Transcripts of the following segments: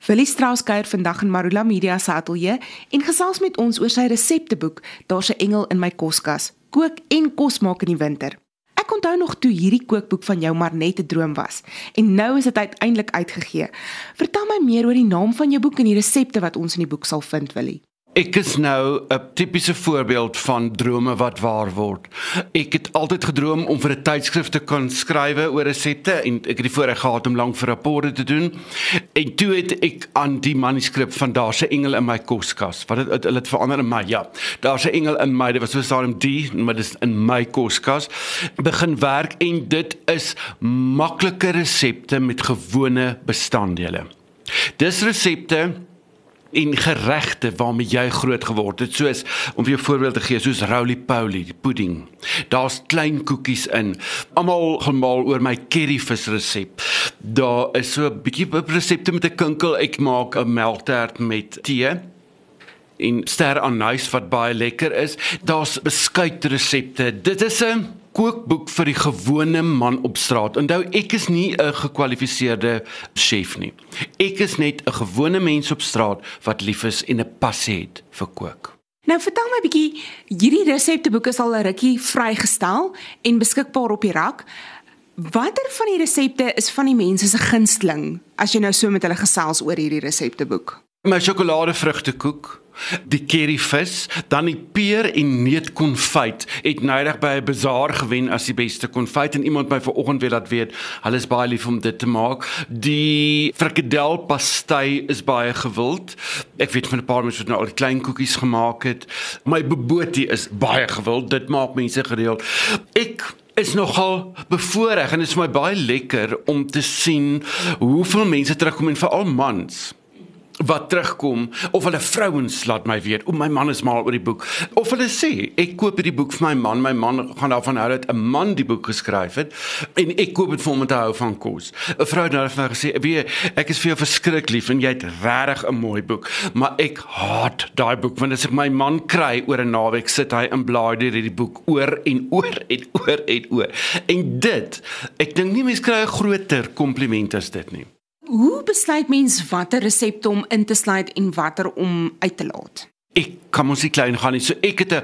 Willie Strauss kuier vandag in Marula Media se ateljee en gesels met ons oor sy resepteboek Daar's 'n engel in my koskas. Kook en kos maak in die winter. Ek onthou nog toe hierdie kookboek van jou maar net 'n droom was en nou is dit uiteindelik uitgegee. Vertel my meer oor die naam van jou boek en die resepte wat ons in die boek sal vind, Willie. Ek is nou 'n tipiese voorbeeld van drome wat waar word. Ek het altyd gedroom om vir 'n tydskrif te kan skrywe oor resepte en ek het die voorreg gehad om lank vir rapporte te doen. En toe het ek aan die manuskrip van Daar's 'n engel in my koskas. Wat hulle het verander in my, ja. Daar's 'n engel in my, dit was so daarom die, maar dit is in my koskas. Begin werk en dit is maklike resepte met gewone bestanddele. Dis resepte en geregte waarmee jy groot geword het, soos, om vir jou voorbeeld te gee, soos roly-poly, die pudding. Daar's klein koekies in, almal gemaal oor my curryvis resep. Daar is so 'n bietjie resepte met 'n kinkel, ek maak 'n melktert met tee, en ster anys wat baie lekker is. Daar's beskuitresepte. Dit is 'n kookboek vir die gewone man op straat. Onthou, ek is nie 'n gekwalifiseerde chef nie. Ek is net 'n gewone mens op straat wat lief is en 'n passie het vir kook. Nou vertel my bietjie, hierdie resepteboek is al 'n rukkie vrygestel en beskikbaar op die rak. Watter van die resepte is van die mense se gunsteling as jy nou so met hulle gesels oor hierdie resepteboek? My sjokoladevrugtekoek, die curryvis, dan die peer en neutkonfyt het nydig by 'n bazaar gewen as die beste konfyt en iemand my vanoggend weer laat weet, hulle is baie lief om dit te maak. Die frikadelpastei is baie gewild. Ek weet van 'n paar mense wat nou al die klein koekies gemaak het. My bobotie is baie gewild, dit maak mense gereeld. Ek is nogal bevoorreg en dit is vir my baie lekker om te sien hoeveel mense terugkom en veral mans wat terugkom, of hulle vrouens laat my weet, my man is mal oor die boek, of hulle sê, ek koop hierdie boek vir my man gaan daarvan hou dat 'n man die boek geskryf het, en ek koop dit vir hom om te hou van kos. 'n Vrou het nou vir my gesê, weet, ek is vir jou verskriklik lief, en jy het regtig 'n mooi boek, maar ek haat daai boek, want as ek my man kry oor 'n naweek, sit hy en blaai deur hierdie boek oor en oor en oor en oor, en dit, ek dink nie mens kry 'n groter kompliment as dit nie. Hoe besluit mens watter resepte om in te sluit en watter om uit te laat? Ek kan ons nie klein gaan nie, so ek het 'n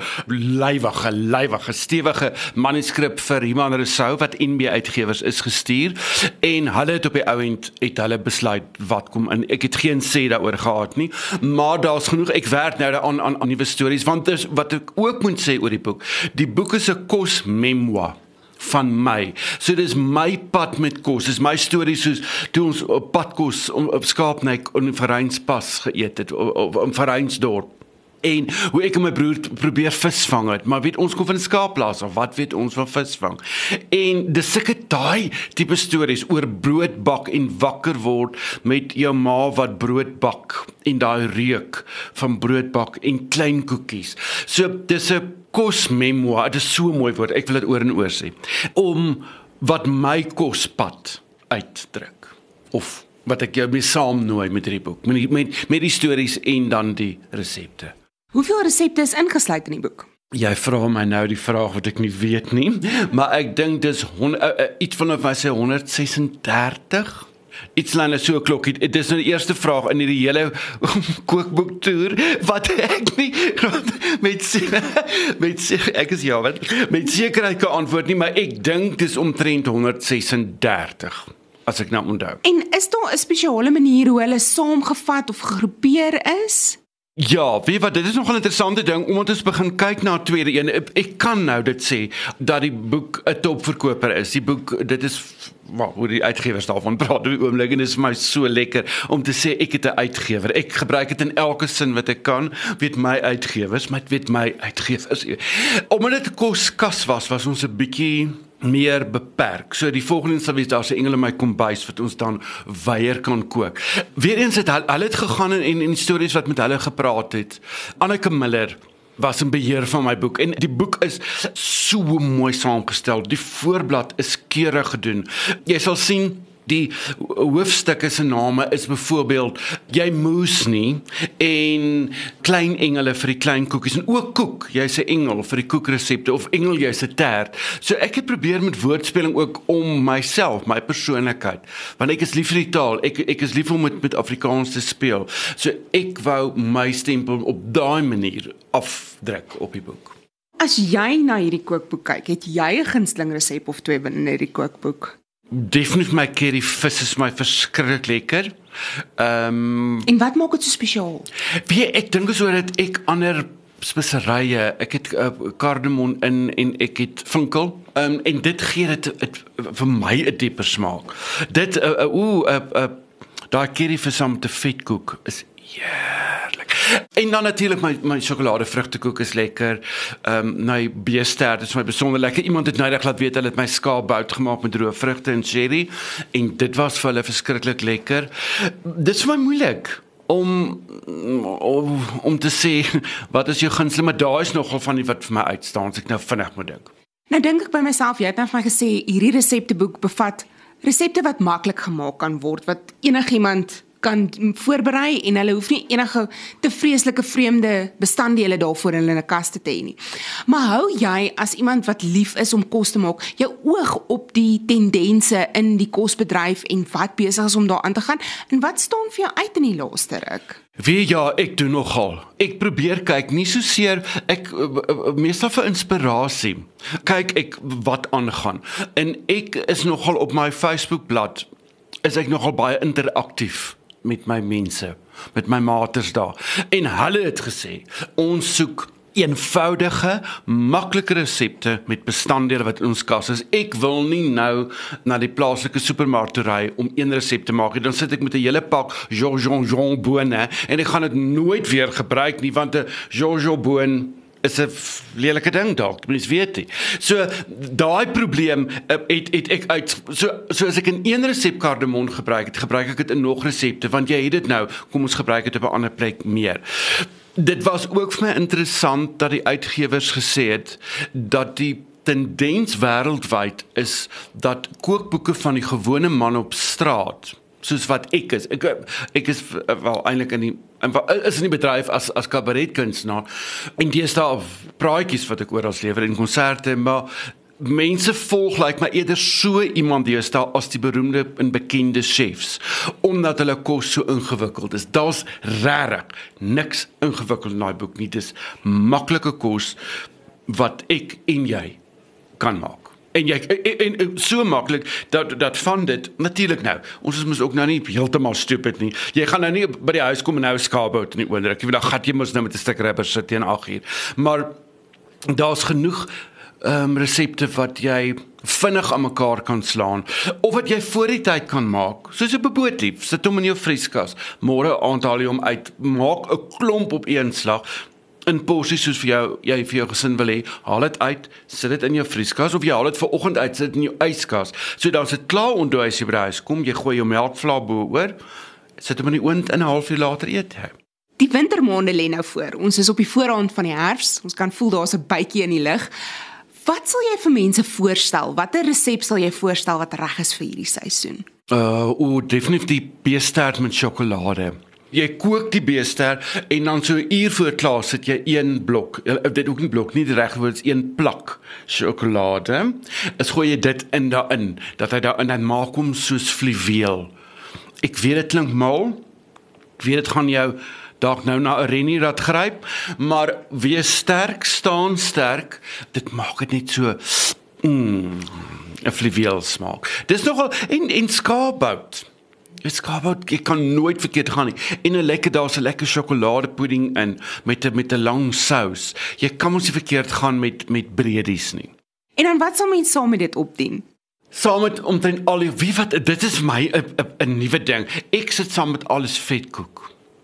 lywige, stewige manuskrip vir Iman Rousseau, wat NB Uitgewers is, gestuur, en hulle het op die ou end, het hulle besluit wat kom in. Ek het geen sê daaroor gehad nie, maar daar's genoeg, ek werk nou aan nuwe stories, want dis, wat ek ook moet sê oor die boek is 'n kosmemoir van my. So dis my pad met kos, dis my storie soos toe ons op padkos op Skaapnyk in Verrynspas geëet het, in Verrynsdorp. En hoe ek en my broer probeer visvang het, maar weet ons kom van 'n skaapplaas of wat weet ons van visvang. En dis sulke daai tipe stories oor broodbak en wakker word met jou ma wat brood bak en daai reuk van broodbak en klein koekies. So dis 'n kosmemoir, dit is so 'n mooi woord, ek wil dit oor en oor sê, om wat my kospad uitdruk, of wat ek jou mee saamnooi met hierdie boek, met die stories en dan die resepte. Hoeveel resepte is ingesluit in die boek? Jy vra my nou die vraag wat ek nie weet nie, maar ek dink dis iets van of my sê 136. Iets lang so 'n klokkie. Dit is nou die eerste vraag in hierdie hele kookboektoer wat ek nie met sekerheid kan antwoord nie, maar ek dink dis omtrent 136 as ek nou onthou. En is daar 'n spesiale manier hoe hulle saamgevat of gegroepeer is? Ja, weet wat, dit is nogal 'n interessante ding, omdat ons begin kyk na 'n tweede een. Ek kan nou dit sê, dat die boek 'n topverkoper is. Die boek, dit is, hoe die uitgewers daarvan praat op die oomblik, en dit is vir my so lekker om te sê, ek het 'n uitgewer. Ek gebruik dit in elke sin wat ek kan, weet my uitgewers, maar ek weet my uitgewers. Omdat dit 'n koskas was ons 'n bietjie meer beperk. So die volgende sal wees, daar's 'n engel in my kombuis wat ons dan weier kan kook. Weereens het hulle het gegaan en stories wat met hulle gepraat het. Anneke Miller was in beheer van my boek, en die boek is so mooi saamgestel. Die voorblad is keurig gedoen. Jy sal sien, Die hoofstukke se name is byvoorbeeld Jy moes nie en Klein engele vir die klein koekies en ook koek, jy's 'n engel vir die koekresepte of engel jy's 'n tert. So ek het probeer met woordspeling ook om myself, my persoonlikheid, want ek is lief vir die taal, ek is lief om met Afrikaans te speel. So ek wou my stempel op daai manier afdruk op die boek. As jy na hierdie kookboek kyk, het jy 'n gunsteling resep of twee binne hierdie kookboek? Definitief my curry vis is my verskriklik lekker. En wat maak dit so spesiaal? Ek dink is oor dit ek ander speserye, ek het kardemom in en ek het vinkel, en dit gee dit vir my 'n dieper smaak. Dit daai curryvis saam met 'n vetkoek is heerlik. En dan natuurlik my sjokoladevrugtekoek is lekker. My beestert is my besonder lekker. Iemand het nydig laat weet hulle het my skaapbout gemaak met droë vrugte en sherry en dit was vir hulle verskriklik lekker. Dit is vir my moeilik om te sê wat is jou gunsteling, maar daar is nogal van die wat vir my uitstaan, as ek nou vinnig moet dink. Nou dink ek by myself, jy het nou vir my gesê hierdie resepteboek bevat resepte wat maklik gemaak kan word, wat enigiemand kan voorberei en hulle hoef nie enige te vreeslike vreemde bestanddele daarvoor in hulle kaste te hê nie. Maar hou jy as iemand wat lief is om kos te maak, jou oog op die tendense in die kosbedryf en wat besig is om daar aan te gaan? En wat staan vir jou uit in die laaste ruk? Ja, ek doen nogal. Ek probeer kyk, nie so seer, meestal vir inspirasie. Kyk ek wat aangaan. En ek is nogal op my Facebookblad, is ek nogal baie interaktief met my mense, met my maters daar. En hulle het gesê, ons soek eenvoudige, maklike resepte met bestanddele wat in ons kas is. Ek wil nie nou na die plaaslike supermark toe ry om een resep te maak. Dan sit ek met 'n hele pak Jean bone en ek gaan dit nooit weer gebruik nie, want 'n Jean boon is 'n lelike ding dalk, mens weet nie. So daai probleem het ek uit so as ek in een resep kardemom gebruik ek dit in nog resepte, want jy het dit nou, kom ons gebruik dit op 'n ander plek meer. Dit was ook vir my interessant dat die uitgewers gesê het dat die tendens wêreldwyd is dat kookboeke van die gewone man op straat, soos wat ek is is wel eintlik in die bedryf as kabaretkunstenaar en deesdae praatjies wat ek oral lewer en konserte, maar mense volg my eerder so iemand deesdae as die beroemde en bekende chefs, omdat hulle kos so ingewikkeld is. Daar's regtig niks ingewikkeld in daai boek nie. Dis maklike kos wat ek en jy kan maak. En so maklik dat van dit natuurlik nou. Ons is mos ook nou nie heeltemal stupid nie. Jy gaan nou nie by die huis kom en nou skaapbout in die oondruk. Jy gaan jy mos nou met 'n stuk rubber sit teen 8:00. Maar daar's genoeg resepte wat jy vinnig aan mekaar kan slaan, of wat jy voor die tyd kan maak, soos 'n bootlief, sit hom in jou vrieskas, môre aand haal jy hom uit, maak 'n klomp op een slag, in porsies soos jy vir jou gesin wil hê, haal dit uit, sit dit in jou vrieskas, of jy haal dit vir oggend uit, sit dit in jou yskas, so dan is dit klaar onthou as jy by die huis kom, jy gooi jou melkvla bo-oor, sit hom in die oond en 'n halfuur later eet jy. Die wintermaande lê nou voor, ons is op die voorrand van die herfs, ons kan voel daar's 'n bytjie in die lug. Wat sal jy vir mense voorstel? Watter resep sal jy voorstel wat reg is vir hierdie seisoen? Definitief die beestert met sjokolade. Jy kook die beestert en dan so 'n uur voor klaar sit jy een blok, dit ook nie blok nie, die regte woord is een plak sjokolade. As gooi jy dit daarin, dat hy daarin dan maak hom soos fluweel. Ek weet dit klink mal. Ek weet dit gaan jou dalk nou na 'n rennierat gryp, maar wees sterk, staan sterk, dit maak dit net so 'n fluweel smaak. Dis nogal en skaapbout. Skaapbout, ek kan nooit verkeerd gaan nie. En daar's 'n lekker sjokoladepudding in met 'n lang sous. Jy kan mos nie verkeerd gaan met bredies nie. En dan wat sal mense saam met dit opdien? Saam met omtrent al dit is my 'n nuwe ding. Ek sit saam met alles vetkoek.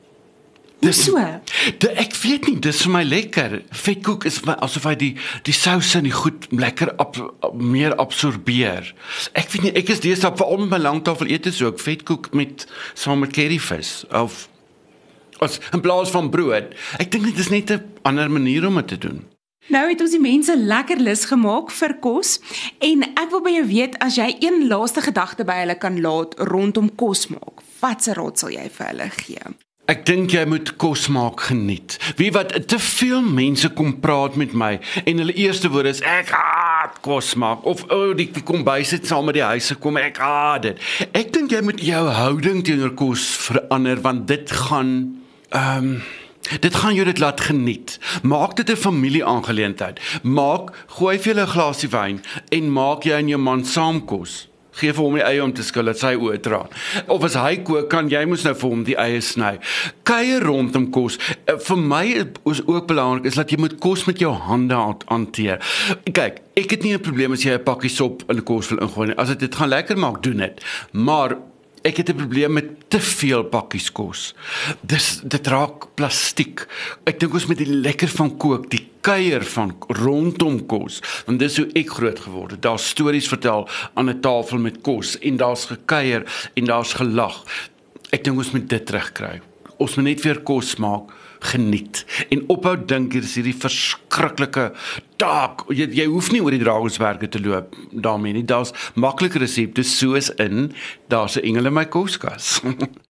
So? Ek weet nie, dis vir my lekker. Vetkoek is vir my asof hy die souse en die goed lekker meer absorbeer. Ek weet nie, ek is deesdae veral met my langtafel ete so, ek vetkoek saam met curryvis of in plaas van brood. Ek dink dit is net 'n ander manier om dit te doen. Nou het ons die mense lekker lus gemaak vir kos en ek wil by jou weet as jy een laaste gedagte by hulle kan laat rondom kos maak. Watse raad sal jy vir hulle gee? Ek dink jy moet kos maak geniet. Wie wat, te veel mense kom praat met my en hulle eerste woord is ek haat kos maak of die kombuis het saam met die huis gekom, ek haat dit. Ek dink jy moet jou houding teenoor kos verander want dit gaan jou dit laat geniet. Maak dit 'n familieaangeleentheid. Gooi vir julle 'n glasie wyn en maak jy en jou man saam kos. Geef vir hom die eie om te skil, dat sy oë traan. Of as hy kook, kan jy mos nou vir hom die eie sny. Kuier rondom kos. Vir my is ook belangrik is dat jy moet kos met jou hande hanteer. Kyk, ek het nie 'n probleem as jy 'n pakkie sop in die kos wil ingooi nie. As dit gaan lekker maak, doen dit. Maar ek het 'n probleem met te veel pakkies kos. Dit raak plastiek. Ek dink ons met die lekker van kook, die kuier van rondom kos, want dis hoe ek groot geword het. Daar's stories vertel aan 'n tafel met kos en daar's gekuier en daar's gelag. Ek dink ons moet dit terugkry. Ons moet net weer kos maak, geniet en ophou dink hier is hierdie verskriklike taak. Jy hoef nie oor die Drakensberge te loop daarmee nie. Daar's maklike resepte soos daar's 'n engel in my koskas.